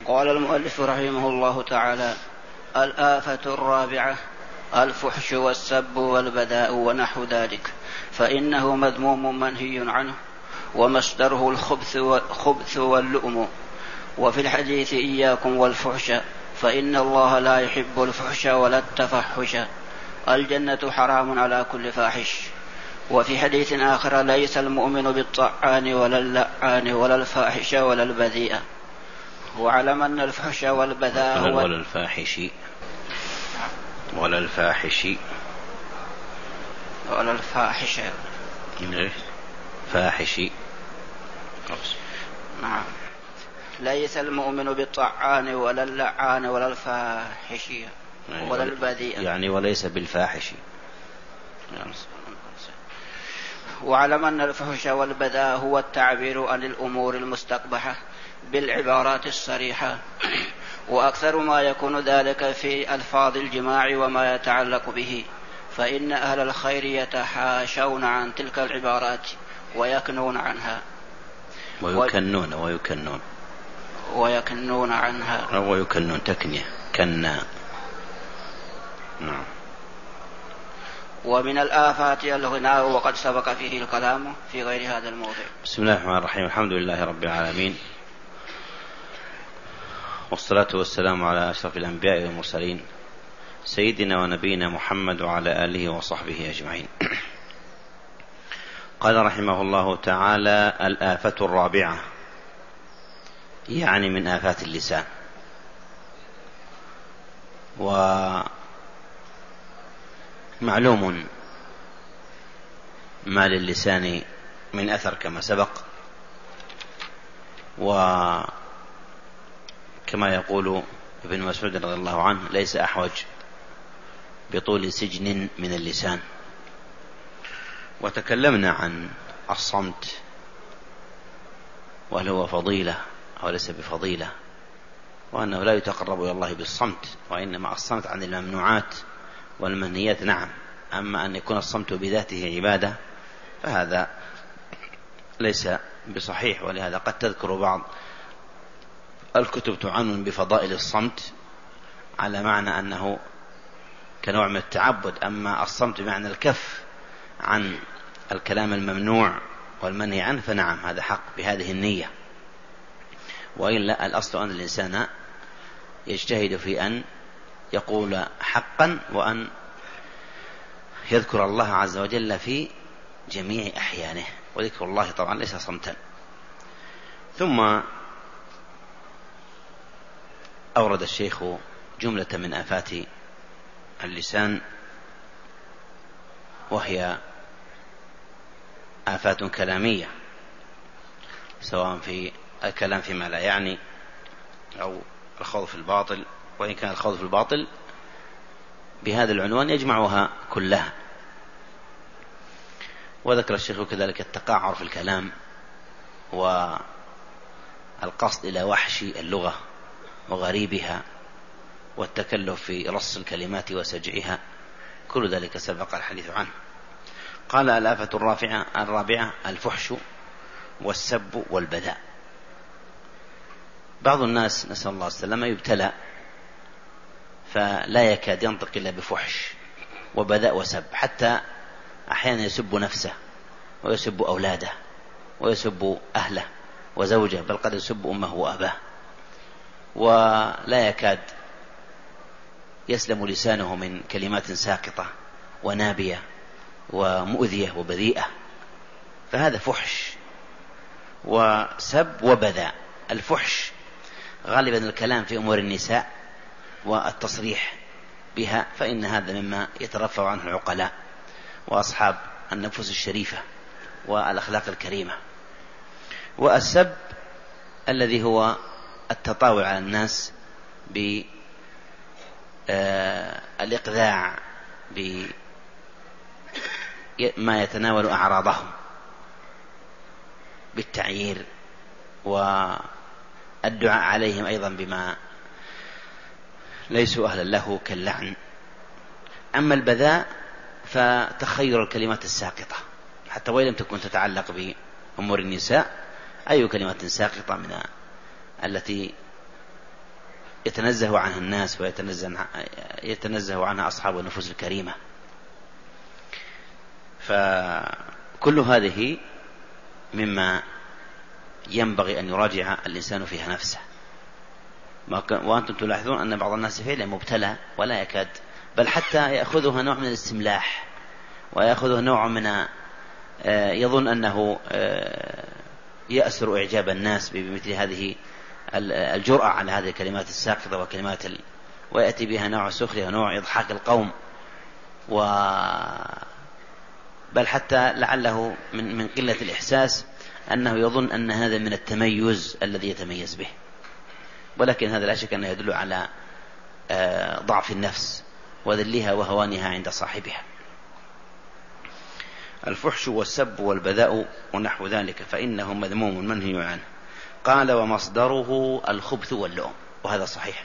قال المؤلف رحمه الله تعالى: الآفة الرابعة الفحش والسب والبذاء ونحو ذلك، فإنه مذموم منهي عنه، ومصدره الخبث واللؤم. وفي الحديث: إياكم والفحش فإن الله لا يحب الفحش ولا التفحش، الجنة حرام على كل فاحش. وفي حديث آخر: ليس المؤمن بالطعان ولا اللعان ولا الفاحش ولا البذيء. واعلم أن الفحش والبذاء ولا الفاحش ولا الفاحش ولا الفاحش فاحش. نعم. ليس المؤمن بالطعان ولا اللعان ولا الفاحش ولا البذيء، يعني وليس بالفاحش. واعلم أن الفحش والبذاء هو التعبير عن الأمور المستقبحة بالعبارات الصريحة، وأكثر ما يكون ذلك في ألفاظ الجماع وما يتعلق به، فإن أهل الخير يتحاشون عن تلك العبارات ويكنون عنها ويكنون عنها ويكنون تكنية كنا. نعم. ومن الآفات الغناء، وقد سبق فيه الكلام في غير هذا الموضع. بسم الله الرحمن الرحيم. الحمد لله رب العالمين، والصلاة والسلام على أشرف الأنبياء والمرسلين، سيدنا ونبينا محمد وعلى آله وصحبه أجمعين. قال رحمه الله تعالى: الآفة الرابعة، يعني من آفات اللسان. ومعلوم ما للسان من أثر كما سبق، وكما يقول ابن مسعود رضي الله عنه: ليس أحوج بطول سجن من اللسان. وتكلمنا عن الصمت، وهل هو فضيلة أو ليس بفضيلة، وأنه لا يتقرب إلى الله بالصمت، وإنما الصمت عن الممنوعات والمنهيات نعم، أما أن يكون الصمت بذاته عبادة فهذا ليس بصحيح. ولهذا قد تذكر بعض الكتب تعنون بفضائل الصمت على معنى أنه كنوع من التعبد، أما الصمت بمعنى الكف عن الكلام الممنوع والمنهي عنه فنعم هذا حق بهذه النية. وإلا الأصل أن الإنسان يجتهد في أن يقول حقا، وأن يذكر الله عز وجل في جميع أحيانه، وذكر الله طبعا ليس صمتا. ثم أورد الشيخ جملة من آفات اللسان، وهي آفات كلامية، سواء في الكلام فيما لا يعني أو الخوض في الباطل، وإن كان الخوض في الباطل بهذا العنوان يجمعها كلها. وذكر الشيخ كذلك التقاعر في الكلام، والقصد إلى وحش اللغة وغريبها، والتكلف في رص الكلمات وسجعها، كل ذلك سبق الحديث عنه. قال: الآفة الرابعة الفحش والسب والبذاء. بعض الناس نسأل الله السلامة يبتلى فلا يكاد ينطق إلا بفحش وبذاء وسب، حتى أحيانا يسب نفسه ويسب أولاده ويسب أهله وزوجه، بل قد يسب أمه وأباه، ولا يكاد يسلم لسانه من كلمات ساقطة ونابية ومؤذية وبذيئة، فهذا فحش وسب وبذاء. الفحش غالبا الكلام في أمور النساء والتصريح بها، فإن هذا مما يترفع عنه العقلاء وأصحاب النفوس الشريفة والأخلاق الكريمة. والسب الذي هو التطاول على الناس بالإقذاع بما يتناول أعراضهم، بالتعيير والدعاء عليهم أيضا بما ليسوا أهلا له كاللعن. أما البذاء فتخير الكلمات الساقطة، حتى وإن لم تكن تتعلق بأمور النساء، أي كلمات ساقطة من التي يتنزه عنها الناس ويتنزه عنها أصحاب النفوس الكريمة. فكل هذه مما ينبغي أن يراجع الإنسان فيها نفسه. وأنتم تلاحظون أن بعض الناس فعلا مبتلى ولا يكاد، بل حتى يأخذها نوع من الاستملاح، ويأخذها نوع من يظن أنه يأسر إعجاب الناس بمثل هذه الجرأة على هذه الكلمات الساقطة ويأتي بها نوع سخرية ونوع إضحاك القوم، بل حتى لعله من قلة الإحساس أنه يظن أن هذا من التميز الذي يتميز به، ولكن هذا لا شك أنه يدل على ضعف النفس وذلها وهوانها عند صاحبها. الفحش والسب والبذاء ونحو ذلك فإنه مذموم منهي عنه. قال ومصدره الخبث واللؤم، وهذا صحيح.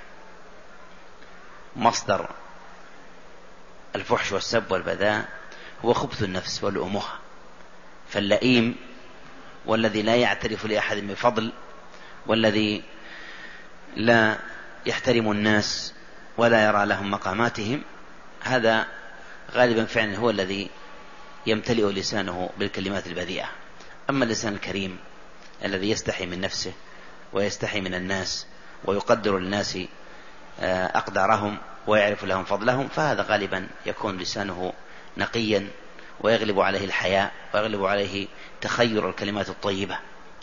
مصدر الفحش والسب والبذاء هو خبث النفس ولؤمها، فاللئيم والذي لا يعترف لأحد بفضل، والذي لا يحترم الناس ولا يرى لهم مقاماتهم، هذا غالبا فعلا هو الذي يمتلئ لسانه بالكلمات البذيئة. أما اللسان الكريم الذي يستحي من نفسه ويستحي من الناس ويقدر الناس أقدارهم ويعرف لهم فضلهم، فهذا غالبا يكون لسانه نقيا ويغلب عليه الحياء ويغلب عليه تخير الكلمات الطيبة.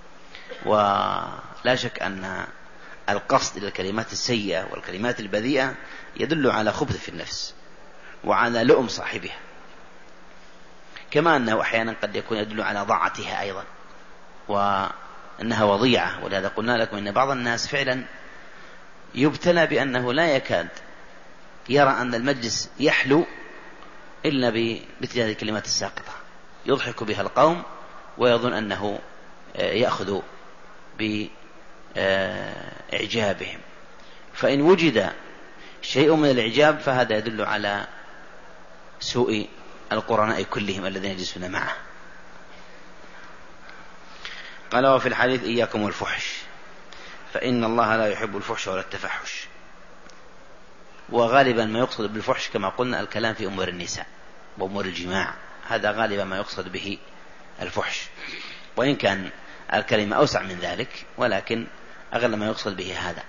ولا شك أن القصد إلى الكلمات السيئة والكلمات البذيئة يدل على خبث في النفس وعلى لؤم صاحبها، كما أنه أحيانا قد يكون يدل على ضاعتها أيضا وأنها وضيعة. ولهذا قلنا لكم أن بعض الناس فعلا يبتلى بأنه لا يكاد يرى أن المجلس يحلو إلا بمثل هذه الكلمات الساقطة، يضحك بها القوم ويظن أنه يأخذ بإعجابهم، فإن وجد شيء من الإعجاب فهذا يدل على سوء القرناء كلهم الذين يجلسون معه. قال وفي الحديث إياكم والفحش فإن الله لا يحب الفحش ولا التفحش. وغالبا ما يقصد بالفحش كما قلنا الكلام في أمور النساء وأمور الجماع، هذا غالبا ما يقصد به الفحش، وإن كان الكلمة أوسع من ذلك، ولكن أغلب ما يقصد به هذا.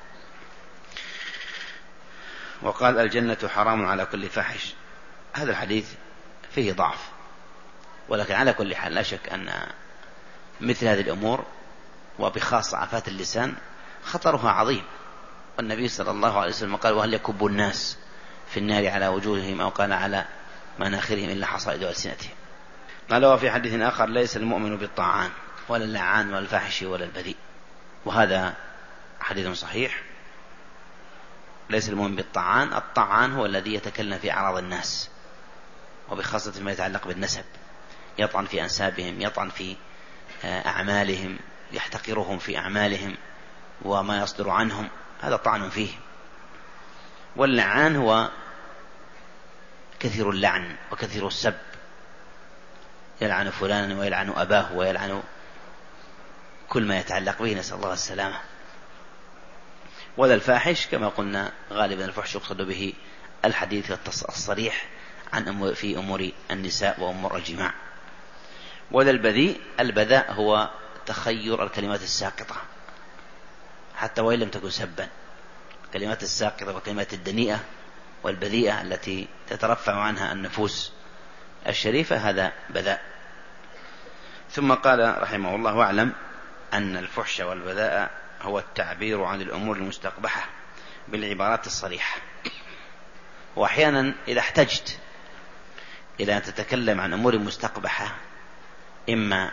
وقال الجنة حرام على كل فاحش، هذا الحديث فيه ضعف، ولكن على كل حال لا شك أن مثل هذه الأمور وبخاصة آفات اللسان خطرها عظيم. والنبي صلى الله عليه وسلم قال وهل يكب الناس في النار على وجوههم أو قال على مناخرهم إلا حصائد ألسنتهم. قال وفي حديث آخر ليس المؤمن بالطاعان ولا اللعان ولا الفاحش ولا البذيء، وهذا حديث صحيح. ليس المؤمن بالطاعان، الطاعان هو الذي يتكلم في أعراض الناس وبخاصة ما يتعلق بالنسب، يطعن في أنسابهم، يطعن في أعمالهم، يحتقرهم في أعمالهم وما يصدر عنهم، هذا طعن فيه. واللعان هو كثير اللعن وكثير السب، يلعن فلانا ويلعن أباه ويلعن كل ما يتعلق به، نسأل الله السلامة. ولا الفاحش كما قلنا غالبا الفحش يقصد به الحديث الصريح عن في أمور النساء وأمور الجماع. ولا البذيء، البذاء هو تخير الكلمات الساقطة حتى وإن لم تكن سبا، الكلمات الساقطة والكلمات الدنيئة والبذيئة التي تترفع عنها النفوس الشريفة، هذا بذاء. ثم قال رحمه الله واعلم أن الفحش والبذاء هو التعبير عن الأمور المستقبحة بالعبارات الصريحة. وأحيانا إذا احتجت إلى أن تتكلم عن أمور مستقبحة، إما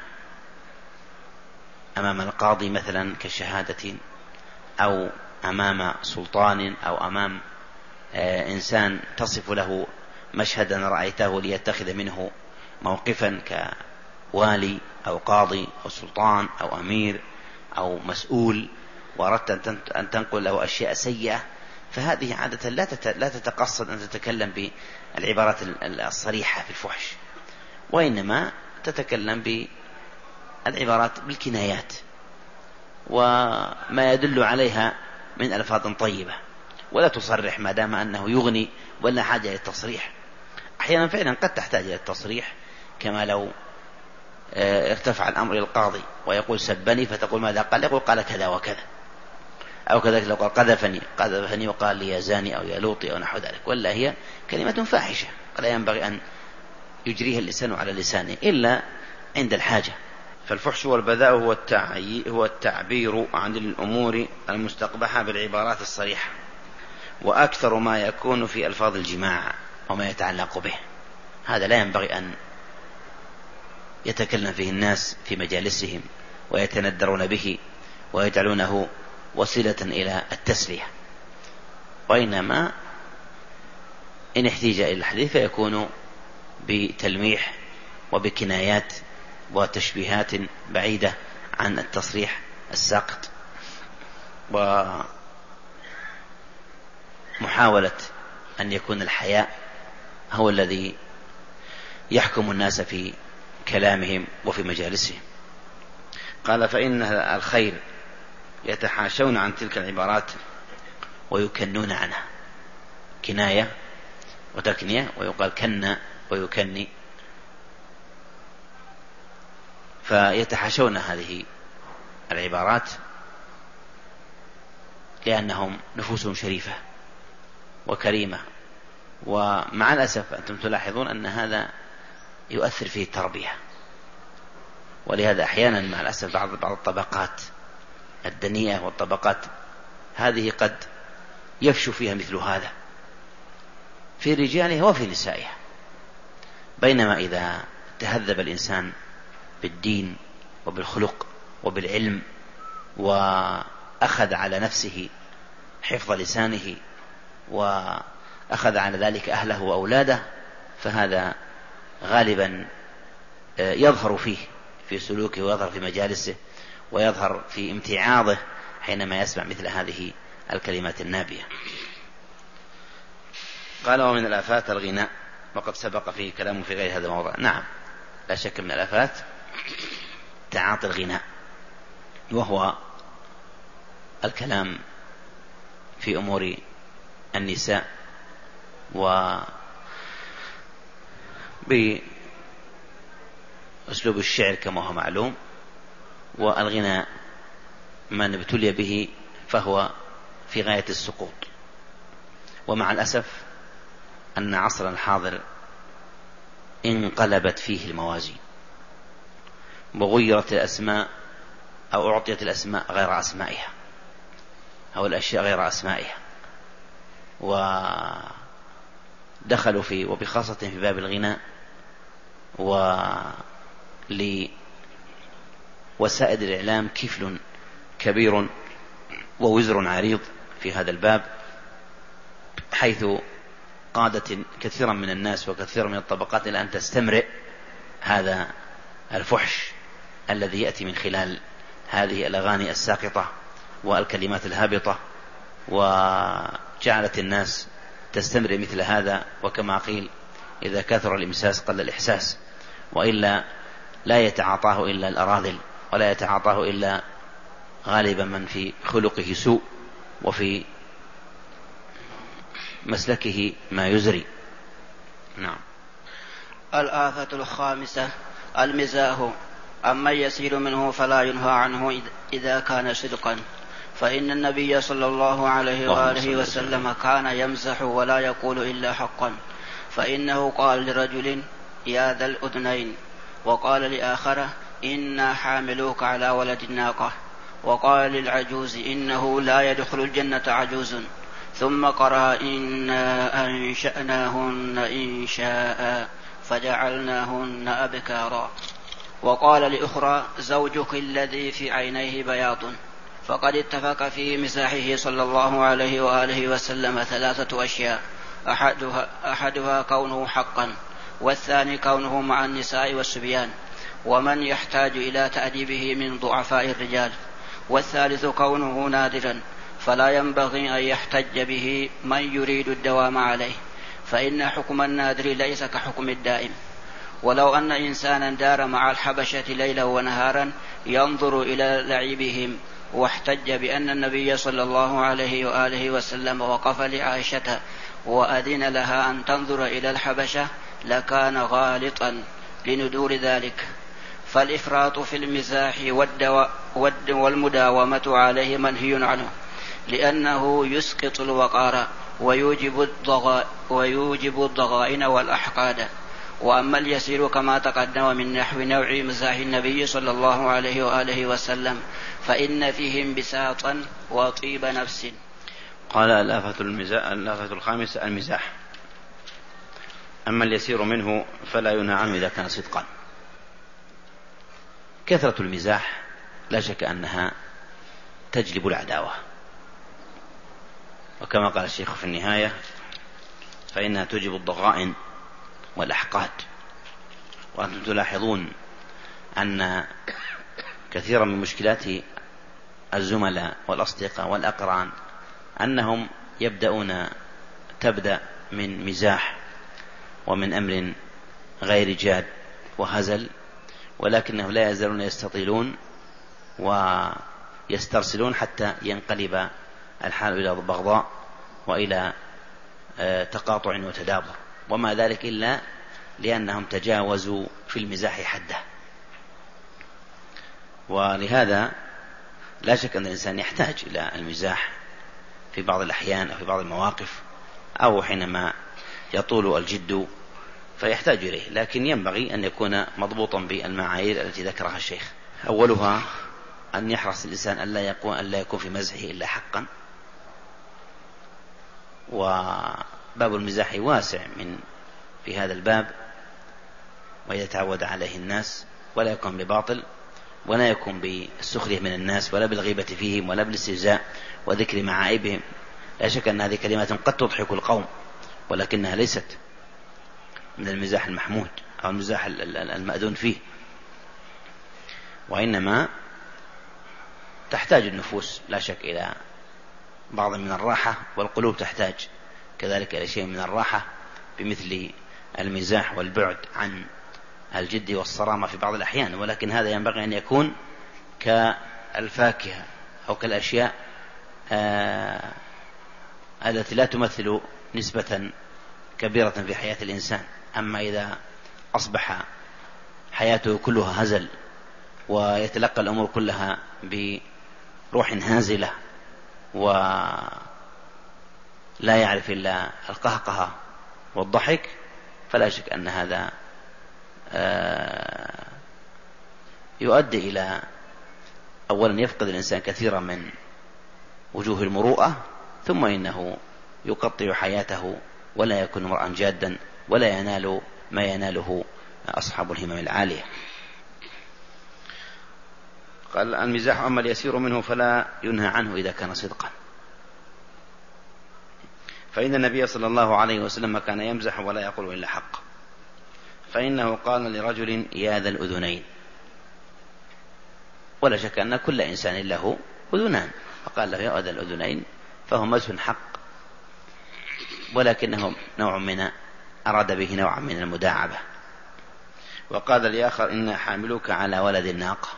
أمام القاضي مثلا كشهادة، أو أمام سلطان، أو أمام إنسان تصف له مشهدا رأيته ليتخذ منه موقفا كوالي أو قاضي أو سلطان أو أمير أو مسؤول، وأردت أن تنقل له أشياء سيئة، فهذه عادة لا تتقصد أن تتكلم بالعبارات الصريحة في الفحش، وإنما تتكلم بالعبارات بالكنايات وما يدل عليها من ألفاظ طيبة. ولا تصرح ما دام أنه يغني ولا حاجة للتصريح. أحيانا فعلا قد تحتاج إلى التصريح، كما لو ارتفع الأمر إلى القاضي ويقول سبني، فتقول ماذا قال؟ يقول قال كذا وكذا. أو كذلك لو قال قذفني وقال لي يا زاني أو يا لوطي أو نحو ذلك، ولا هي كلمة فاحشة ولا ينبغي أن يجريها اللسان على لسانه إلا عند الحاجة. فالفحش والبذاء هو التعبير عن الأمور المستقبحة بالعبارات الصريحة، وأكثر ما يكون في ألفاظ الجماع وما يتعلق به. هذا لا ينبغي أن يتكلم فيه الناس في مجالسهم ويتندرون به ويجعلونه وسيلة إلى التسلية، وإنما إن احتاج إلى الحديث فيكون بتلميح وبكنايات وتشبيهات بعيدة عن التصريح الساقط، ومحاولة أن يكون الحياء هو الذي يحكم الناس في كلامهم وفي مجالسهم. قال فإن الخير يتحاشون عن تلك العبارات ويكنون عنها، كناية وتكنية، ويقال كن ويكني، فيتحاشون هذه العبارات لأنهم نفوسهم شريفة وكريمة. ومع الأسف أنتم تلاحظون أن هذا يؤثر فيه التربية، ولهذا أحيانا مع الأسف بعض الطبقات الدنيئة والطبقات هذه قد يفشو فيها مثل هذا في رجالها وفي نسائها، بينما إذا تهذب الإنسان بالدين وبالخلق وبالعلم وأخذ على نفسه حفظ لسانه وأخذ على ذلك أهله وأولاده، فهذا غالبا يظهر فيه في سلوكه ويظهر في مجالسه ويظهر في امتعاضه حينما يسمع مثل هذه الكلمات النابية. قال ومن الآفات الغناء، وقد سبق فيه كلام في غير هذا الموضوع. نعم لا شك من الآفات تعاطي الغناء، وهو الكلام في أمور النساء وبأسلوب الشعر كما هو معلوم. والغناء من ابتلي به فهو في غاية السقوط، ومع الأسف أن عصرنا الحاضر انقلبت فيه الموازين وغيرت الأسماء أو أعطيت الأسماء غير أسمائها أو الأشياء غير أسمائها، ودخلوا في وبخاصة في باب الغناء ولوسائل الإعلام كفل كبير ووزر عريض في هذا الباب، حيث قادت كثيرا من الناس وكثيرا من الطبقات إلى أن تستمرئ هذا الفحش الذي يأتي من خلال هذه الأغاني الساقطة والكلمات الهابطة، وجعلت الناس تستمرئ مثل هذا. وكما قيل إذا كثر الإمساس قل الإحساس، وإلا لا يتعاطاه إلا الأراذل، ولا يتعاطاه إلا غالبا من في خلقه سوء وفي مسلكه ما يزري. نعم. الآفة الخامسة المزاح، أما يسير منه فلا ينهى عنه إذا كان صدقا، فإن النبي صلى الله عليه وآله وسلم كان يمزح ولا يقول إلا حقا، فإنه قال لرجل يا ذا الأذنين، وقال لآخر إنا حاملوك على ولد الناقة، وقال للعجوز إنه لا يدخل الجنة عجوز، ثم قرأ إنا أنشأناهن إنشاء فجعلناهن أبكارا، وقال لأخرى زوجك الذي في عينيه بياض. فقد اتفق في مزاحه صلى الله عليه وآله وسلم 3 أشياء، أحدها كونه حقا، والثاني كونه مع النساء والصبيان ومن يحتاج إلى تأديبه من ضعفاء الرجال، والثالث كونه نادرا فلا ينبغي أن يحتج به من يريد الدوام عليه، فإن حكم النادر ليس كحكم الدائم. ولو أن إنسانا دار مع الحبشة ليلا ونهارا ينظر إلى لعبهم واحتج بأن النبي صلى الله عليه وآله وسلم وقف لعائشة وأذن لها أن تنظر إلى الحبشة لكان غالطا لندور ذلك. فالإفراط في المزاح والمداومة عليه منهي عنه، لأنه يسقط الوقار ويوجب الضغائن والأحقاد. وأما اليسير كما تقدم من نحو نوع مزاح النبي صلى الله عليه وآله وسلم فإن فيه انبساطا وطيب نفس. قال الآفة الخامسة المزاح. أما اليسير منه فلا ينهى عنه إذا كان صدقا. كثرة المزاح لا شك أنها تجلب العداوة، وكما قال الشيخ في النهاية فإنها توجب الضغائن والأحقاد. وأنتم تلاحظون أن كثيرا من مشكلات الزملاء والأصدقاء والأقران أنهم تبدأ من مزاح ومن أمر غير جاد وهزل، ولكنهم لا يزالون يستطيلون ويسترسلون حتى ينقلب الحال إلى بغضاء وإلى تقاطع وتدابر، وما ذلك إلا لأنهم تجاوزوا في المزاح حده. ولهذا لا شك أن الإنسان يحتاج إلى المزاح في بعض الأحيان أو في بعض المواقف أو حينما يطول الجد فيحتاج إليه، لكن ينبغي أن يكون مضبوطا بالمعايير التي ذكرها الشيخ. أولها أن يحرص الإنسان ألا يكون في مزحه إلا حقا، وباب المزاح واسع في هذا الباب، ويتعود عليه الناس، ولا يكون بباطل، ولا يكون بالسخرية من الناس، ولا بالغيبة فيهم، ولا بالاستهزاء وذكر معائبهم. لا شك أن هذه كلمات قد تضحك القوم، ولكنها ليست من المزاح المحمود أو المزاح المأذون فيه، وإنما تحتاج النفوس لا شك إلى بعض من الراحة، والقلوب تحتاج كذلك إلى شيء من الراحة بمثل المزاح والبعد عن الجد والصرامة في بعض الأحيان. ولكن هذا ينبغي أن يكون كالفاكهة أو كالأشياء التي لا تمثل نسبة كبيرة في حياة الإنسان. أما إذا أصبح حياته كلها هزل ويتلقى الأمور كلها بروح هازلة ولا يعرف إلا القهقه والضحك، فلا شك أن هذا يؤدي إلى أولا يفقد الإنسان كثيرا من وجوه المروءة، ثم إنه يقطع حياته ولا يكون امرأ جادا ولا ينال ما يناله أصحاب الهمم العالية. قال المزاح أما اليسير منه فلا ينهى عنه إذا كان صدقا، فإن النبي صلى الله عليه وسلم كان يمزح ولا يقول إلا حق، فإنه قال لرجل يا ذا الأذنين، ولا شك أن كل إنسان له أذنان، فقال له يا ذا الأذنين، فهو مزح حق، ولكنه أراد به نوعا من المداعبة. وقال لآخر إن حاملوك على ولد الناقة،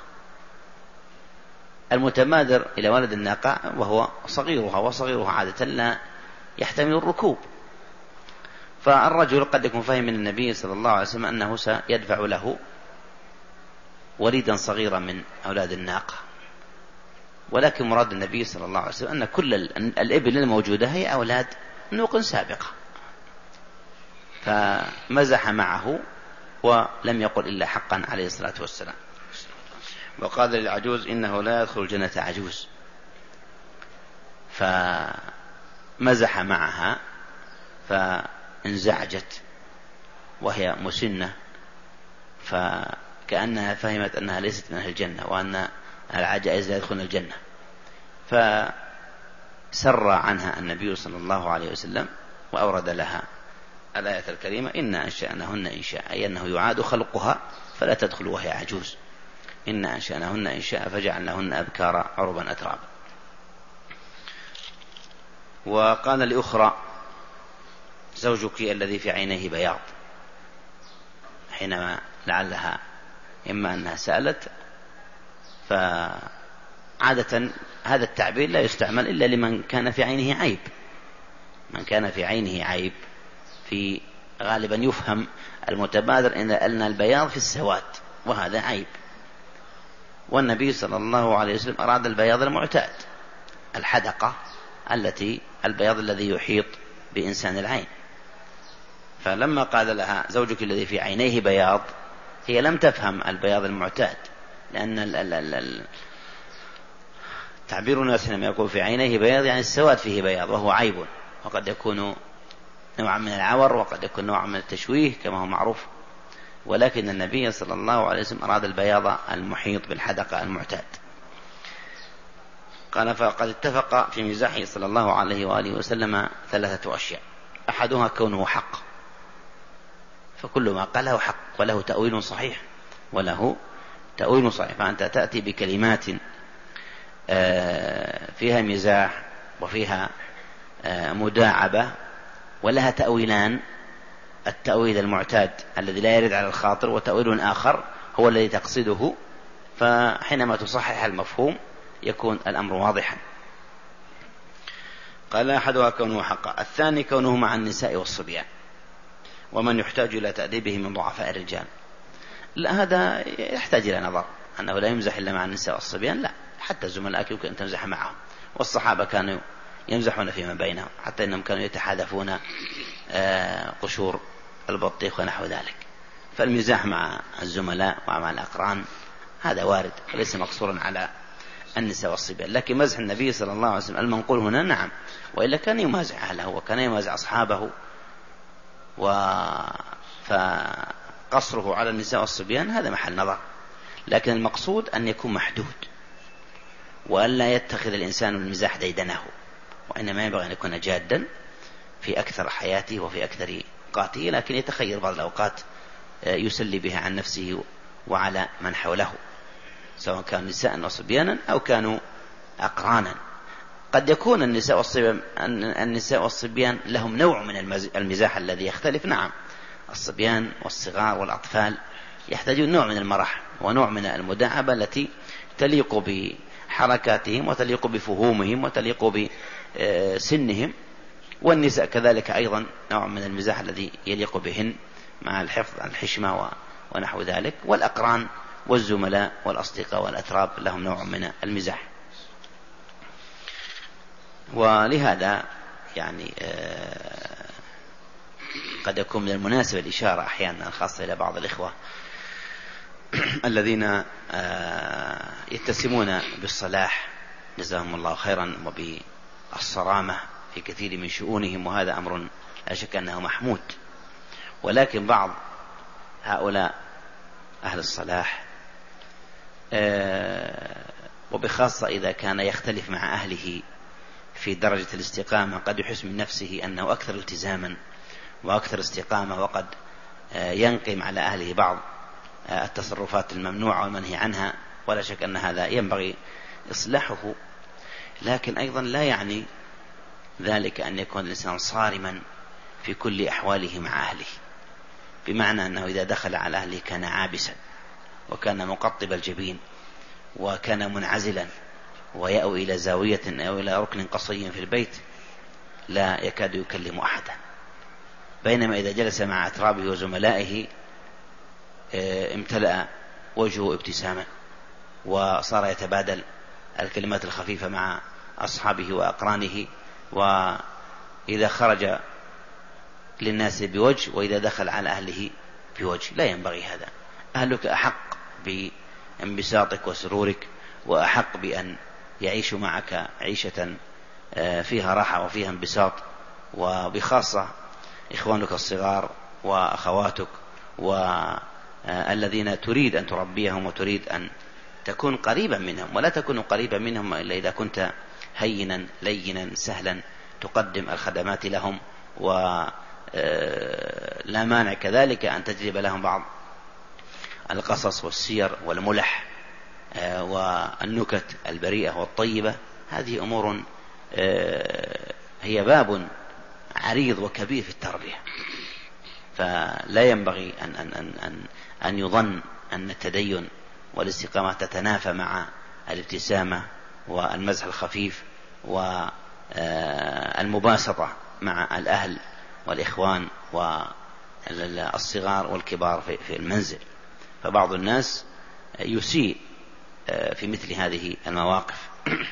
المتمادر إلى ولد الناقة وهو صغيرها، وصغيرها عادة لا يحتمل الركوب، فالرجل قد يكون فهم من النبي صلى الله عليه وسلم أنه سيدفع له وليدا صغيرا من أولاد الناقة، ولكن مراد النبي صلى الله عليه وسلم أن كل الإبل الموجودة هي أولاد نوق سابقة، فمزح معه ولم يقل إلا حقا عليه الصلاة والسلام. وقال للعجوز إنه لا يدخل الجنة عجوز، فمزح معها فانزعجت وهي مسنة، فكأنها فهمت أنها ليست من أهل الجنة وأن العجائز لا يدخلن الجنة، فسر عنها النبي صلى الله عليه وسلم وأورد لها الآية الكريمة إنا أنشأناهن إنشاء، أي أنه يعاد خلقها فلا تدخل وهي عجوز، إنا أنشأناهن إنشاء فجعلناهن أبكارا عربا أترابا. وقال لأخرى زوجك الذي في عينيه بياض، حينما لعلها إما أنها سألت عادة هذا التعبير لا يستعمل إلا لمن كان في عينه عيب. من كان في عينه عيب في غالبا يفهم المتبادر أن البياض في السواد، وهذا عيب. والنبي صلى الله عليه وسلم أراد البياض المعتاد، الحدقة البياض الذي يحيط بإنسان العين. فلما قال لها زوجك الذي في عينيه بياض، هي لم تفهم البياض المعتاد، لأن تعبير الناس لما يقول في عينيه بياض يعني السواد فيه بياض، وهو عيب، وقد يكون نوعا من العور، وقد يكون نوعا من التشويه كما هو معروف. ولكن النبي صلى الله عليه وسلم أراد البياض المحيط بالحدقة المعتاد. قال: فقد اتفق في مزاحه صلى الله عليه وآله وسلم 3 أشياء، أحدها كونه حق، فكل ما قاله حق وله تأويل صحيح، فأنت تأتي بكلمات فيها مزاح وفيها مداعبة ولها تأويلان، التأويل المعتاد الذي لا يرد على الخاطر، وتأويل آخر هو الذي تقصده، فحينما تصحح المفهوم يكون الأمر واضحا. قال: أحدها كونه حقا، الثاني كونه مع النساء والصبيان ومن يحتاج إلى تأديبه من ضعفاء الرجال. لا، هذا يحتاج إلى نظر، أنه لا يمزح إلا مع النساء والصبيان، لا، حتى زملائك يمكن أن تمزح معهم، والصحابة كانوا يمزحون فيما بينهم، حتى إنهم كانوا يتحادفون قشور البطيخ ونحو ذلك. فالمزاح مع الزملاء ومع الأقران هذا وارد، وليس مقصورا على النساء والصبيان. لكن مزح النبي صلى الله عليه وسلم المنقول هنا نعم، وإلا كان يمازح أهله وكان يمازح أصحابه، فقصره على النساء والصبيان هذا محل نظر. لكن المقصود أن يكون محدود، وألا يتخذ الإنسان المزاح ديدنه، وإنما ينبغي أن يكون جادا في أكثر حياته وفي أكثر أوقاته، لكن يتخير بعض الأوقات يسلي بها عن نفسه وعلى من حوله، سواء كان نساء وصبيانا أو كانوا أقرانا. قد يكون النساء والصبيان لهم نوع من المزاح الذي يختلف، نعم، الصبيان والصغار والأطفال يحتاجون نوع من المرح ونوع من المداعبة التي تليق بحركاتهم وتليق بفهومهم وتليق بسنهم، والنساء كذلك أيضا نوع من المزاح الذي يليق بهن مع الحفظ عن الحشمة ونحو ذلك. والأقران والزملاء والأصدقاء والأتراب لهم نوع من المزاح. ولهذا يعني قد يكون من المناسب الإشارة أحيانا خاصة إلى بعض الإخوة الذين يتسمون بالصلاح جزاهم الله خيرا وبالصرامة في كثير من شؤونهم، وهذا أمر لا شك أنه محمود. ولكن بعض هؤلاء أهل الصلاح وبخاصة إذا كان يختلف مع أهله في درجة الاستقامة، قد يحس من نفسه أنه أكثر التزاما وأكثر استقامة، وقد ينقم على أهله بعض التصرفات الممنوعة والمنهي عنها، ولا شك أن هذا ينبغي إصلاحه. لكن أيضا لا يعني ذلك أن يكون الإنسان صارما في كل أحواله مع أهله، بمعنى أنه إذا دخل على أهله كان عابسا وكان مقطب الجبين وكان منعزلا ويأوي إلى زاوية أو إلى ركن قصي في البيت لا يكاد يكلم أحدا، بينما إذا جلس مع أترابه وزملائه امتلأ وجهه ابتساما وصار يتبادل الكلمات الخفيفة مع أصحابه وأقرانه، وإذا خرج للناس بوجه وإذا دخل على أهله بوجه. لا ينبغي هذا. أهلك أحق بانبساطك وسرورك، وأحق بأن يعيشوا معك عيشة فيها راحة وفيها انبساط، وبخاصة إخوانك الصغار وأخواتك والذين تريد أن تربيهم وتريد أن تكون قريبا منهم. ولا تكون قريبا منهم إلا إذا كنت هينا لينا سهلا تقدم الخدمات لهم، ولا مانع كذلك أن تجلب لهم بعض القصص والسير والملح والنكت البريئة والطيبة. هذه أمور هي باب عريض وكبير في التربية، فلا ينبغي أن يظن أن التدين والاستقامة تتنافى مع الابتسامة والمزح الخفيف والمباسطة مع الأهل والإخوان والصغار والكبار في المنزل. فبعض الناس يسيء في مثل هذه المواقف.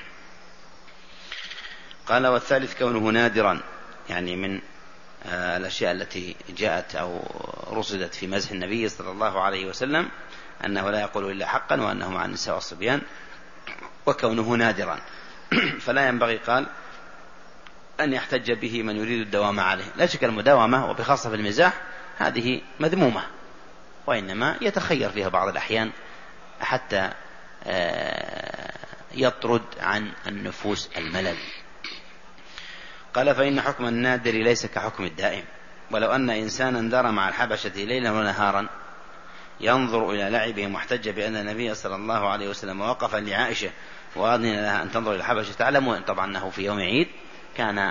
قال: والثالث كونه نادرا، يعني من الأشياء التي جاءت أو رصدت في مزح النبي صلى الله عليه وسلم أنه لا يقول إلا حقا، وأنه مع النساء والصبيان، وكونه نادرا. فلا ينبغي قال أن يحتج به من يريد الدوام عليه. لا شك المداومة وبخاصة في المزاح هذه مذمومة، وإنما يتخير فيها بعض الأحيان حتى يطرد عن النفوس الملل. قال: فإن حكم النادر ليس كحكم الدائم، ولو أن إنسانا دار مع الحبشة ليلا ونهارا ينظر إلى لعبهم واحتج بأن النبي صلى الله عليه وسلم وقف لعائشة وأذن لها أن تنظر إلى الحبشة. تعلمون طبعا أنه في يوم عيد كان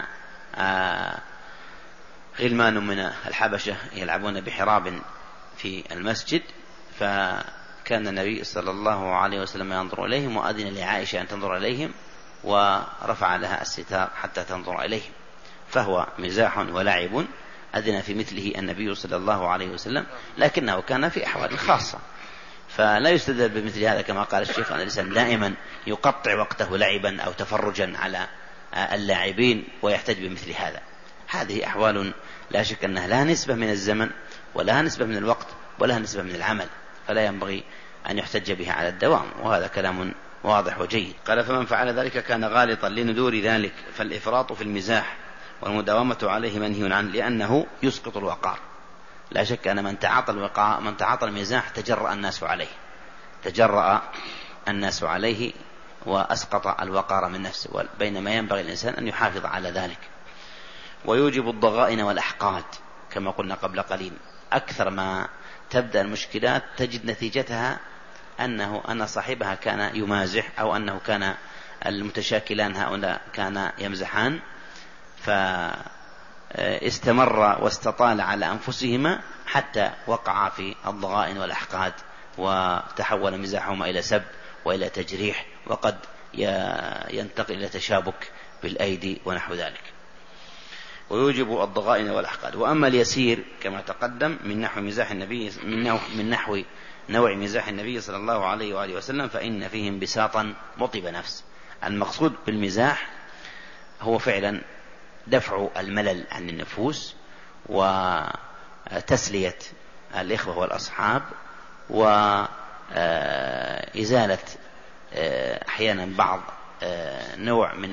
غلمان من الحبشة يلعبون بحراب في المسجد، فكان النبي صلى الله عليه وسلم ينظر إليهم وأذن لعائشة أن تنظر إليهم، ورفع لها الستار حتى تنظر إليهم. فهو مزاح ولعب أذن في مثله النبي صلى الله عليه وسلم، لكنه كان في أحوال خاصة، فلا يستدل بمثل هذا كما قال الشيخ أن الإنسان دائما يقطع وقته لعبا أو تفرجا على اللاعبين ويحتج بمثل هذا. هذه أحوال لا شك أنها لا نسبة من الزمن ولا نسبة من الوقت ولا نسبة من العمل، فلا ينبغي أن يحتج بها على الدوام، وهذا كلام واضح وجيد. قال: فمن فعل ذلك كان غالطا لندور ذلك، فالإفراط في المزاح والمداومة عليه منهي عنه، لأنه يسقط الوقار. لا شك أن من تعاطى المزاح تجرأ الناس عليه وأسقط الوقار من نفسه، بينما ينبغي الإنسان أن يحافظ على ذلك. ويوجب الضغائن والأحقاد كما قلنا قبل قليل. أكثر ما تبدأ المشكلات تجد نتيجتها أن صاحبها كان يمازح، أو أنه كان المتشاكلان هؤلاء كان يمزحان، فاستمر واستطال على أنفسهما حتى وقع في الضغائن والأحقاد، وتحول مزاحهما إلى سب وإلى تجريح، وقد ينتقل إلى تشابك بالأيدي ونحو ذلك. ويوجب الضغائن والأحقاد. وأما اليسير كما تقدم من نحو مزاح النبي من نحو نوع مزاح النبي صلى الله عليه وآله وسلم فإن فيه انبساطا مطيب نفس. المقصود بالمزاح هو فعلا دفع الملل عن النفوس وتسلية الإخوة والأصحاب، وإزالة أحيانا بعض نوع من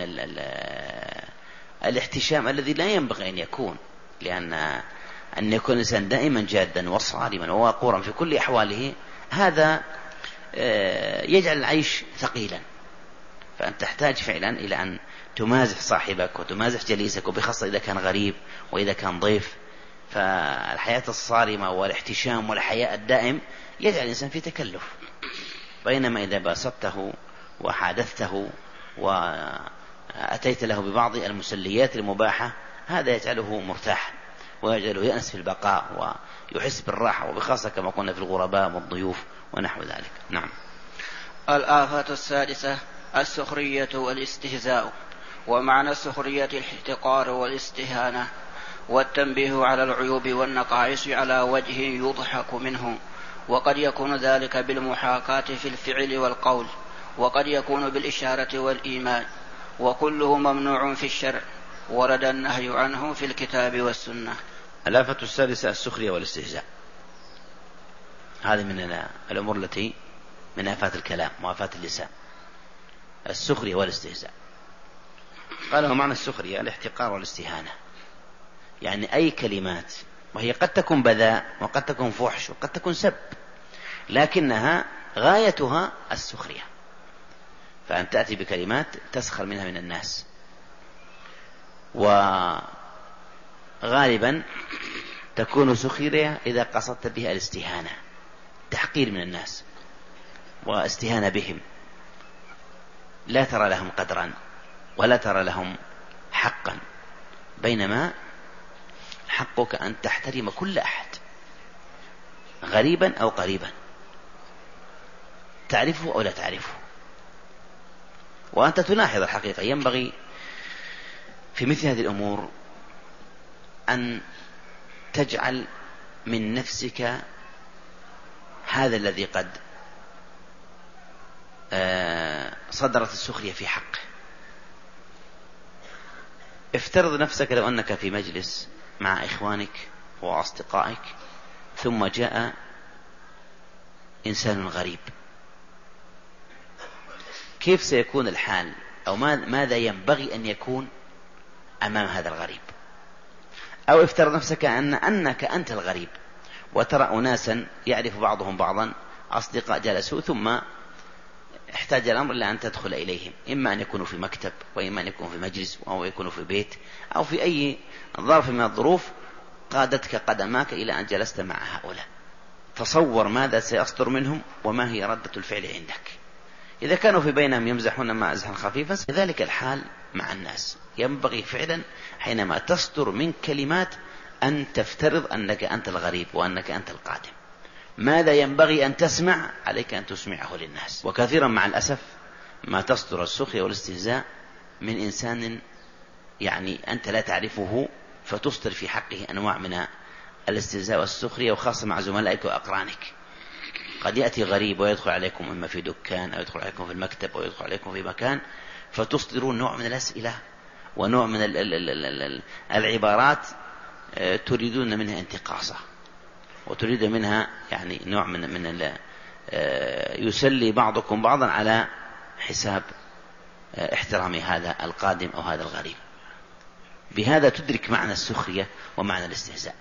الاحتشام الذي لا ينبغي أن يكون، لأن أن يكون الإنسان دائما جادا وصارما وواقورا في كل أحواله هذا يجعل العيش ثقيلا. فأنت تحتاج فعلا إلى أن تمازح صاحبك وتمازح جليسك، وبخاصة إذا كان غريب وإذا كان ضيف. فالحياة الصارمة والاحتشام والحياء الدائم يجعل الإنسان في تكلف، بينما إذا باسطته وحادثته وأتيت له ببعض المسليات المباحة هذا يجعله مرتاح ويجعله يأنس في البقاء ويحس بالراحة، وبخاصة كما قلنا في الغرباء والضيوف ونحو ذلك. نعم. الآفة السادسة السخرية والاستهزاء. ومعنى السخرية الاحتقار والاستهانة والتنبيه على العيوب والنقائص على وجه يضحك منه، وقد يكون ذلك بالمحاكاة في الفعل والقول، وقد يكون بالإشارة والإيمان، وكله ممنوع في الشرع، ورد النهي عنه في الكتاب والسنة. الآفة السادسة السخرية والاستهزاء. هذه من الأمور التي من آفات الكلام وآفات اللسان، السخرية والاستهزاء. قال: ومعنى السخرية الاحتقار والاستهانة، يعني أي كلمات، وهي قد تكون بذاء وقد تكون فحش وقد تكون سب، لكنها غايتها السخرية. فأن تأتي بكلمات تسخر منها من الناس، وغالبا تكون سخرية إذا قصدت بها الاستهانة، تحقير من الناس واستهانة بهم، لا ترى لهم قدرا ولا ترى لهم حقا، بينما حقك أن تحترم كل أحد غريبا أو قريبا، تعرفه أو لا تعرفه. وأنت تلاحظ الحقيقة ينبغي في مثل هذه الأمور أن تجعل من نفسك هذا الذي قد صدرت السخرية في حقه. افترض نفسك لو أنك في مجلس مع إخوانك وأصدقائك ثم جاء إنسان غريب، كيف سيكون الحال أو ماذا ينبغي أن يكون أمام هذا الغريب؟ أو افترض نفسك أنك أنت الغريب وترى أناسا يعرف بعضهم بعضا أصدقاء جلسوا ثم احتاج الأمر إلى أن تدخل إليهم، إما أن يكونوا في مكتب وإما أن يكونوا في مجلس أو يكونوا في بيت أو في أي ظرف من الظروف قادتك قدماك إلى أن جلست مع هؤلاء. تصور ماذا سيصدر منهم وما هي ردة الفعل عندك. إذا كانوا في بينهم يمزحون مزحا خفيفا كذلك الحال مع الناس. ينبغي فعلا حينما تصدر من كلمات أن تفترض أنك أنت الغريب وأنك أنت القادم. ماذا ينبغي أن تسمع عليك أن تسمعه للناس. وكثيرا مع الأسف ما تصدر السخرية والاستهزاء من إنسان يعني أنت لا تعرفه، فتصدر في حقه أنواع من الاستهزاء والسخرية، وخاصة مع زملائك وأقرانك. قد يأتي غريب ويدخل عليكم إما في دكان أو يدخل عليكم في المكتب أو يدخل عليكم في مكان، فتصدرون نوع من الأسئلة ونوع من العبارات تريدون منها انتقاصه، وتريد منها يعني نوع من يسلي بعضكم بعضا على حساب احترام هذا القادم أو هذا الغريب. بهذا تدرك معنى السخرية ومعنى الاستهزاء.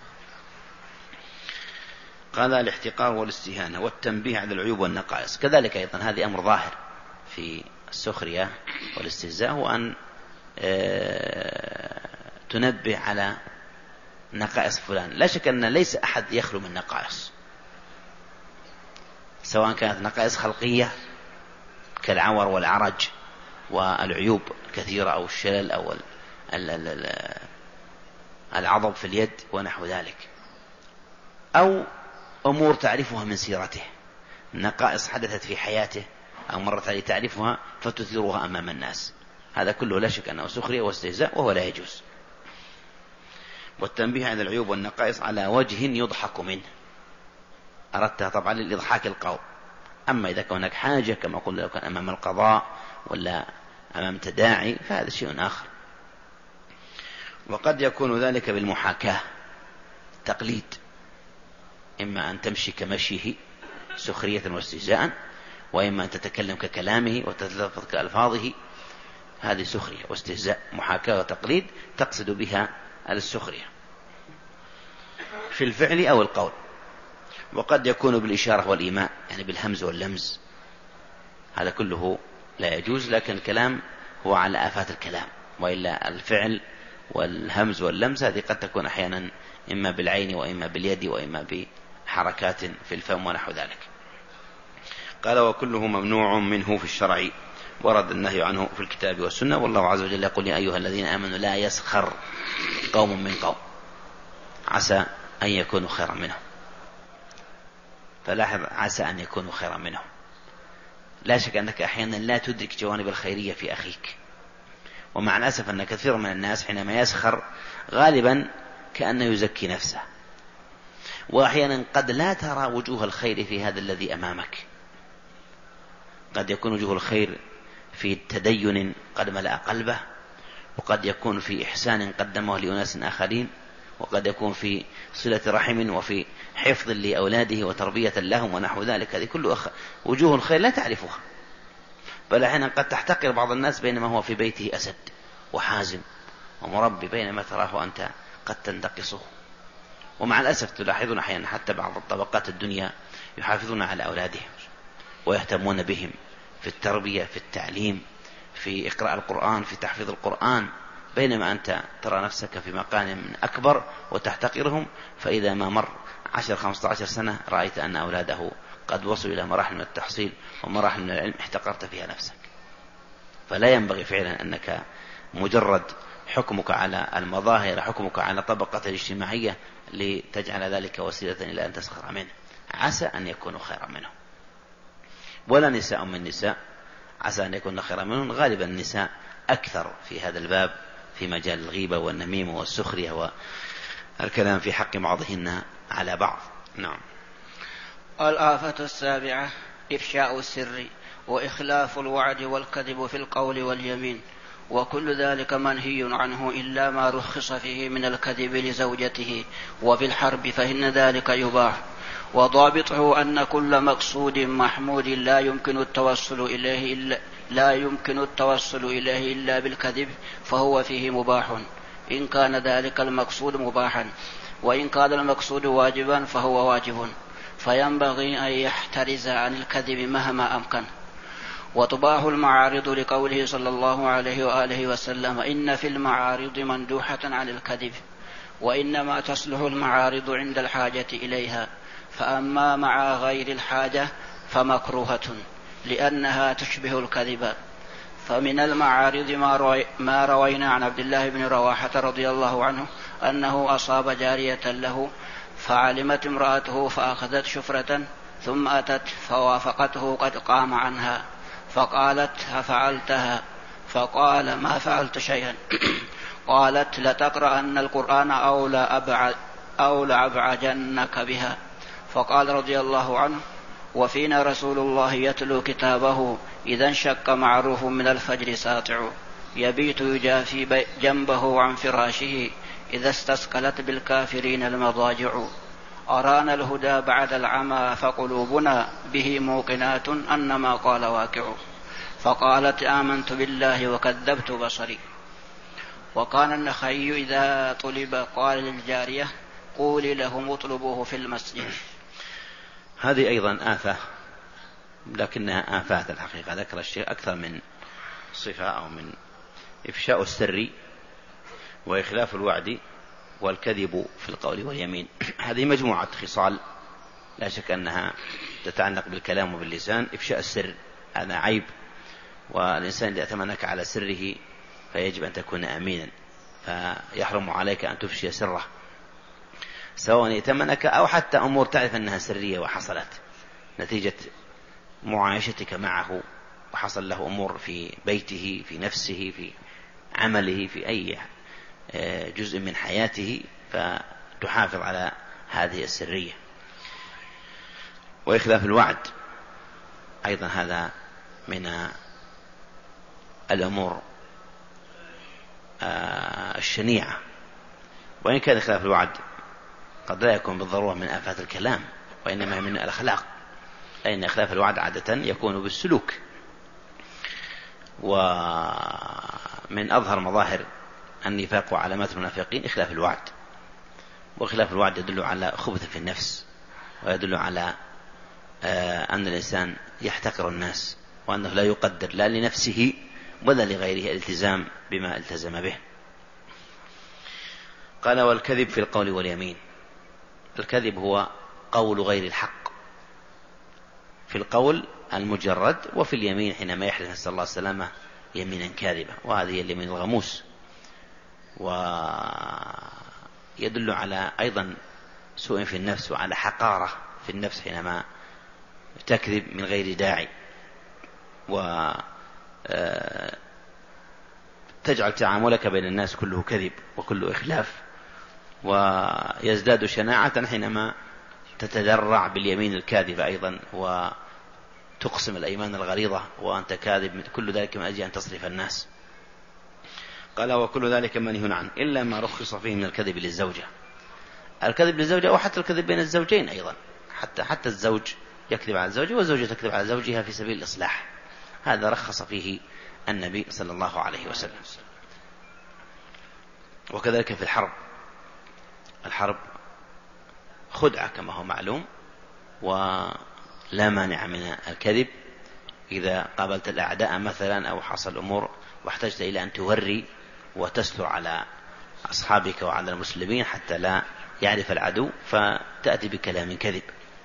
قال الاحتقار والاستهانة والتنبيه على العيوب والنقائص. كذلك أيضا هذه أمر ظاهر في السخرية والاستهزاء، هو أن تنبه على نقائص فلان. لا شك أن ليس أحد يخلو من نقائص، سواء كانت نقائص خلقية كالعور والعرج والعيوب كثيرة أو الشلل أو العضب في اليد ونحو ذلك، أو أمور تعرفها من سيرته، نقائص حدثت في حياته أو مرت عليه تعرفها فتثيرها أمام الناس. هذا كله لا شك أنه سخرية واستهزاء وهو لا يجوز. والتنبيه على العيوب والنقائص على وجه يضحك منه، أردتها طبعا للإضحاك القوم. أما إذا كان هناك حاجة كما قلنا لو كان أمام القضاء ولا أمام تداعي فهذا شيء آخر. وقد يكون ذلك بالمحاكاة، تقليد، إما أن تمشي كمشيه سخرية واستهزاء، وإما أن تتكلم ككلامه وتتلفظ كألفاظه، هذه سخرية واستهزاء. محاكاة وتقليد تقصد بها السخرية في الفعل أو القول. وقد يكون بالإشارة والإيماء، يعني بالهمز واللمز، هذا كله لا يجوز، لكن الكلام هو على آفات الكلام، وإلا الفعل والهمز واللمز هذه قد تكون أحيانا إما بالعين وإما باليد وإما بحركات في الفم ونحو ذلك. قال وكله ممنوع منه في الشرع، ورد النهي عنه في الكتاب والسنة. والله عز وجل يقول يا أيها الذين آمنوا لا يسخر قوم من قوم عسى أن يكونوا خيرا منهم. فلاحظ عسى أن يكونوا خيرا منهم. لا شك أنك أحيانا لا تدرك جوانب الخيرية في أخيك، ومع الأسف أن كثير من الناس حينما يسخر غالبا كأنه يزكي نفسه، وأحيانا قد لا ترى وجوه الخير في هذا الذي أمامك. قد يكون وجوه الخير في تدين قد ملأ قلبه، وقد يكون في إحسان قدمه لأناس آخرين، وقد يكون في صلة رحم وفي حفظ لأولاده وتربية لهم ونحو ذلك. هذه كل وجوه الخير لا تعرفها، بل أحيانا قد تحتقر بعض الناس بينما هو في بيته أسد وحازم ومربي، بينما تراه أنت قد تنتقصه. ومع الأسف تلاحظون أحيانا حتى بعض الطبقات الدنيا يحافظون على أولادهم ويهتمون بهم في التربية، في التعليم، في إقراء القرآن، في تحفيظ القرآن، بينما أنت ترى نفسك في مقام أكبر وتحتقرهم. فإذا ما مر 10-15 سنة رأيت أن أولاده قد وصلوا إلى مراحل من التحصيل ومراحل من العلم احتقرت فيها نفسك. فلا ينبغي فعلا أنك مجرد حكمك على المظاهر، حكمك على طبقة الاجتماعية لتجعل ذلك وسيلة إلى أن تسخر منه. عسى أن يكونوا خيرا منه. ولا نساء من نساء عسى أن يكون خيرا منهن. غالبا النساء أكثر في هذا الباب في مجال الغيبة والنميمة والسخرية والكلام في حق بعضهن على بعض. نعم. الآفة السابعة إفشاء السر وإخلاف الوعد والكذب في القول واليمين، وكل ذلك منهي عنه إلا ما رخص فيه من الكذب لزوجته، وفي الحرب فإن ذلك يباح. وضابطه أن كل مقصود محمود لا يمكن التوصل إليه إلا بالكذب فهو فيه مباح، إن كان ذلك المقصود مباحا، وإن كان المقصود واجبا فهو واجب، فينبغي أن يحترز عن الكذب مهما أمكن. وتباح المعارض لقوله صلى الله عليه وآله وسلم: إن في المعارض مندوحة عن الكذب، وإنما تصلح المعارض عند الحاجة إليها، فأما مع غير الحاجة فمكروهة لأنها تشبه الكذب. فمن المعارض ما روينا عن عبد الله بن رواحة رضي الله عنه أنه أصاب جارية له فعلمت امرأته فأخذت شفرة ثم أتت فوافقته قد قام عنها فقالت: أفعلتها؟ فقال: ما فعلت شيئا. قالت: لتقرأن القرآن أو لأبعجنك بها. فقال رضي الله عنه: وفينا رسول الله يتلو كتابه إذا انشق معروف من الفجر ساطع، يبيت يجافي جنبه عن فراشه إذا استثقلت بالكافرين المضاجع، أرانا الهدى بعد العمى فقلوبنا به موقنات أن ما قال واقع. فقالت: آمنت بالله وكذبت بصري. وكان النخعي إذا طلب قال للجارية: قولي لهم اطلبوه في المسجد. هذه أيضا آفة، لكنها آفات الحقيقة. ذكر الشيخ أكثر من صفة أو من إفشاء السر وإخلاف الوعد والكذب في القول واليمين. هذه مجموعة خصال لا شك أنها تتعلق بالكلام وباللسان. إفشاء السر هذا عيب، والإنسان إذا أتمنك على سره فيجب أن تكون أمينا، فيحرم عليك أن تفشي سره، سواء ائتمنك أو حتى أمور تعرف أنها سرية وحصلت نتيجة معايشتك معه، وحصل له أمور في بيته، في نفسه، في عمله، في أي جزء من حياته، فتحافظ على هذه السرية. وإخلاف الوعد أيضا هذا من الأمور الشنيعة، وإن كان إخلاف الوعد قد لا يكون بالضرورة من آفات الكلام، وإنما من الأخلاق، لأن إخلاف الوعد عادة يكون بالسلوك. ومن أظهر مظاهر النفاق وعلامات المنافقين إخلاف الوعد، وإخلاف الوعد يدل على خبث في النفس، ويدل على أن الإنسان يحتقر الناس، وأنه لا يقدر لا لنفسه ولا لغيره الالتزام بما التزم به. قال: والكذب في القول واليمين. الكذب هو قول غير الحق في القول المجرد، وفي اليمين حينما يحلف نسأل الله السلامة يمينا كاذبة، وهذه هي اليمين الغموس. ويدل على أيضا سوء في النفس وعلى حقارة في النفس حينما تكذب من غير داعي، وتجعل تعاملك بين الناس كله كذب وكله إخلاف، ويزداد شناعة حينما تتدرع باليمين الكاذبة أيضا، وتقسم الأيمان الغليظة وأنت كاذب، كل ذلك من أجل أن تصرف الناس. قال: وكل ذلك منهي عنه إلا ما رخص فيه من الكذب للزوجة. الكذب للزوجة أو حتى الكذب بين الزوجين أيضا، حتى الزوج يكذب على الزوجة والزوجة تكذب على زوجها في سبيل الإصلاح، هذا رخص فيه النبي صلى الله عليه وسلم. وكذلك في الحرب خدعة كما هو معلوم، ولا مانع من الكذب إذا قابلت الأعداء مثلا أو حصل أمور واحتجت إلى أن توري وتستر على أصحابك وعلى المسلمين حتى لا يعرف العدو، فتأتي بكلام كذب،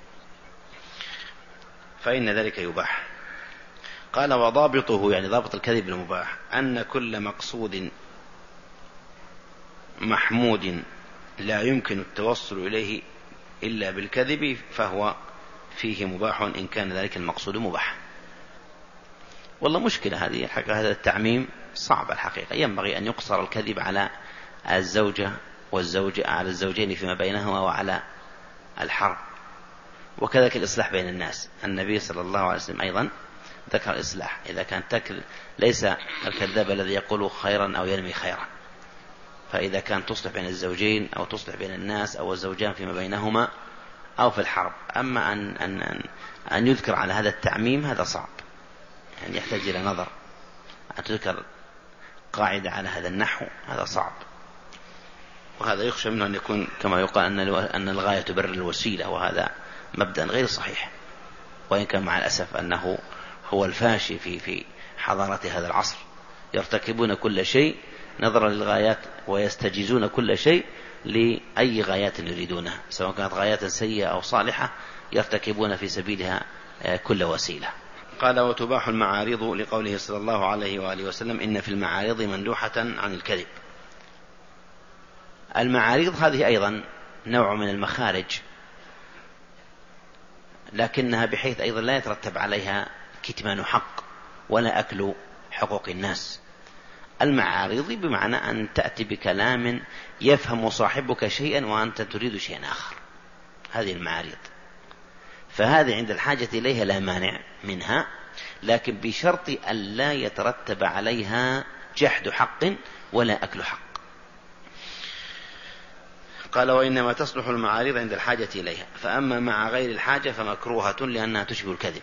فإن ذلك يباح. قال: وضابطه، يعني ضابط الكذب المباح، أن كل مقصود محمود لا يمكن التوصل إليه إلا بالكذب فهو فيه مباح، إن كان ذلك المقصود مباح. والله مشكلة هذه الحقيقة، هذا التعميم صعب الحقيقة. ينبغي أن يقصر الكذب على الزوجة والزوجة، على الزوجين فيما بينهما وعلى الحرب، وكذلك الإصلاح بين الناس. النبي صلى الله عليه وسلم أيضا ذكر الإصلاح، إذا كان ليس الكذاب الذي يقول خيرا أو ينمي خيرا، فإذا كان تصلح بين الزوجين أو تصلح بين الناس أو الزوجان فيما بينهما أو في الحرب. أما أن يذكر على هذا التعميم هذا صعب، يعني يحتاج إلى نظر. أن تذكر قاعدة على هذا النحو هذا صعب، وهذا يخشى منه أن يكون كما يقال أن الغاية تبرر الوسيلة، وهذا مبدأ غير صحيح، وإن كان مع الأسف أنه هو الفاشي في حضارة هذا العصر. يرتكبون كل شيء نظرا للغايات، ويستجيزون كل شيء لأي غايات يريدونها، سواء كانت غايات سيئة أو صالحة يرتكبون في سبيلها كل وسيلة. قال: وتباح المعارض لقوله صلى الله عليه وآله وسلم: إن في المعارض مندوحة عن الكذب. المعارض هذه أيضا نوع من المخارج، لكنها بحيث أيضا لا يترتب عليها كتمان حق ولا أكل حقوق الناس. المعارض بمعنى أن تأتي بكلام يفهم صاحبك شيئا وأنت تريد شيئا آخر، هذه المعارض. فهذه عند الحاجة إليها لا مانع منها، لكن بشرط أن لا يترتب عليها جحد حق ولا أكل حق. قال: وإنما تصلح المعارض عند الحاجة إليها، فأما مع غير الحاجة فمكروهة لأنها تشبه الكذب.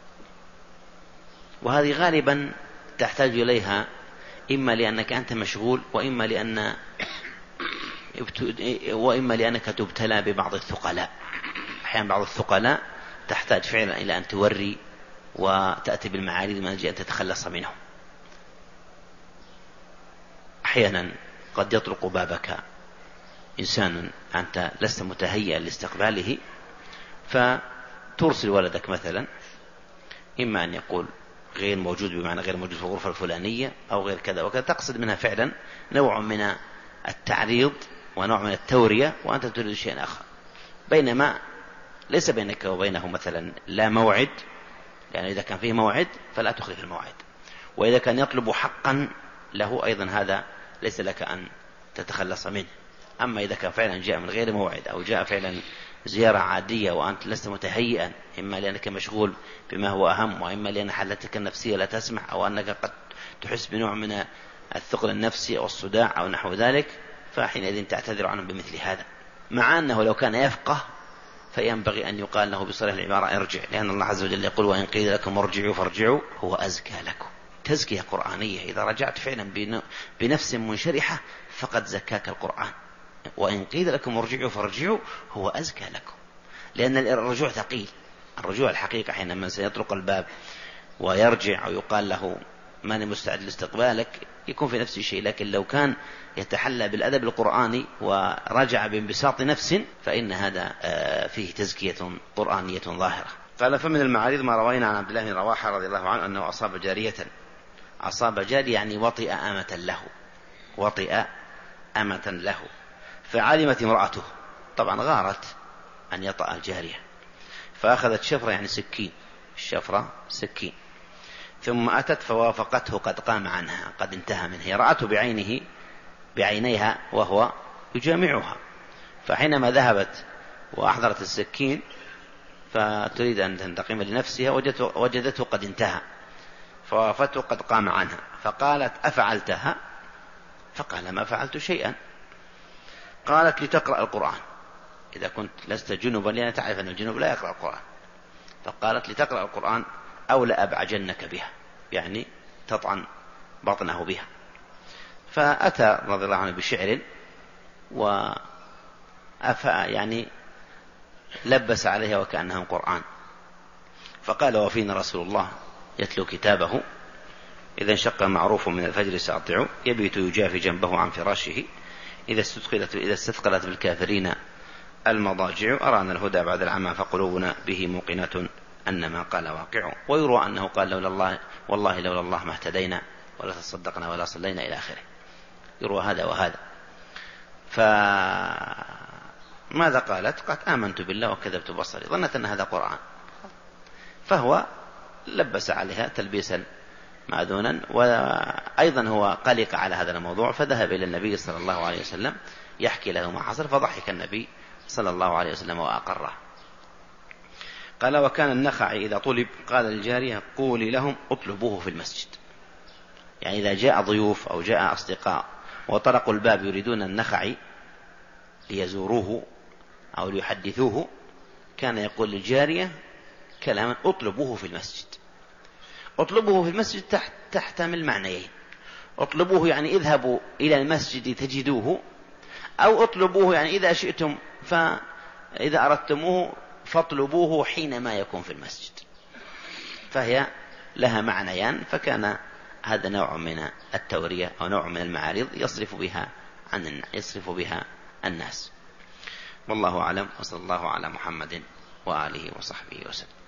وهذه غالبا تحتاج إليها إما لأنك أنت مشغول، وإما لأنك تبتلى ببعض الثقلاء. أحيانا بعض الثقلاء تحتاج فعلا إلى أن توري وتأتي بالمعارض من أجل أن تتخلص منهم. أحيانا قد يطرق بابك إنسان أنت لست متهيئا لاستقباله، فترسل ولدك مثلا، إما أن يقول غير موجود بمعنى غير موجود في الغرفة الفلانية أو غير كذا وكذا، تقصد منها فعلا نوع من التعريض ونوع من التورية وأنت تريد شيئا آخر، بينما ليس بينك وبينه مثلا لا موعد، لأن إذا كان فيه موعد فلا تخلف الموعد، وإذا كان يطلب حقا له أيضا هذا ليس لك أن تتخلص منه. أما إذا كان فعلا جاء من غير موعد أو جاء فعلا زيارة عادية وأنت لست متهيئا، إما لأنك مشغول بما هو أهم، وإما لأن حالتك النفسية لا تسمح، أو أنك قد تحس بنوع من الثقل النفسي أو الصداع أو نحو ذلك، فحينئذ تعتذر عنه بمثل هذا. مع أنه لو كان يفقه فينبغي أن يقال له بصريح العبارة ارجع، لأن الله عز وجل يقول: وإن قيل لكم ارجعوا فارجعوا هو أزكى لكم. تزكية قرآنية، إذا رجعت فعلا بنفس منشرحة فقد زكاك القرآن. وإن قيل لكم ارجعوا فارجعوا هو أزكى لكم، لأن الرجوع ثقيل. الرجوع الحقيقة حينما سيطرق الباب ويرجع ويقال له ماني مستعد لاستقبالك يكون في نفس الشيء، لكن لو كان يتحلى بالأدب القرآني ورجع بانبساط نفس فإن هذا فيه تزكية قرآنية ظاهرة. قال: فمن المعارض ما روينا عن عبد الله بن رواحة رضي الله عنه أنه أصاب جارية، أصاب جارية يعني وطئ أمة له، فعلمت امرأته، طبعا غارت أن يطأ الجارية، فأخذت شفرة يعني سكين، الشفرة سكين، ثم أتت فوافقته قد قام عنها قد انتهى منها، هي رأته بعينيها وهو يجامعها، فحينما ذهبت وأحضرت السكين فتريد أن تنتقم لنفسها وجدته قد انتهى، فوافته قد قام عنها، فقالت: أفعلتها؟ فقال: ما فعلت شيئا. قالت: لتقرأ القرآن، إذا كنت لست جنبا، لأن تعرف أن الجنوب لا يقرأ القرآن، فقالت: لتقرأ القرآن أو لأبعجنك بها، يعني تطعن بطنه بها. فأتى رضي الله عنه بشعر يعني لبس عليها وكأنها قرآن، فقال: وفينا رسول الله يتلو كتابه، إذا انشق معروف من الفجر ساطع، يبيت يجافي جنبه عن فراشه، إذا استثقلت بالكافرين المضاجع، أرانا الهدى بعد العمى فقلوبنا به موقنة أن ما قال واقع. ويروى أنه قال: لولا الله والله لولا الله ما اهتدينا ولا تصدقنا ولا صلينا إلى آخره. يروى هذا وهذا. فماذا قالت؟ قالت: آمنت بالله وكذبت بصري، ظنت أن هذا قرآن، فهو لبس عليها تلبيسا مأذونا. وأيضا هو قلق على هذا الموضوع فذهب إلى النبي صلى الله عليه وسلم يحكي له ما حصل، فضحك النبي صلى الله عليه وسلم وأقره. قال: وكان النخعي إذا طلب قال للجارية: قولي لهم اطلبوه في المسجد. يعني إذا جاء ضيوف أو جاء أصدقاء وطرقوا الباب يريدون النخعي ليزوروه أو ليحدثوه، كان يقول للجارية كلاما: اطلبوه في المسجد. اطلبوه في المسجد تحتمل معنيين: اطلبوه يعني اذهبوا إلى المسجد تجدوه، أو اطلبوه يعني إذا شئتم فإذا أردتموه فاطلبوه حينما يكون في المسجد. فهي لها معنيان، فكان هذا نوع من التورية أو نوع من المعارض يصرف بها الناس. والله أعلم، وصلى الله على محمد وآله وصحبه وسلم.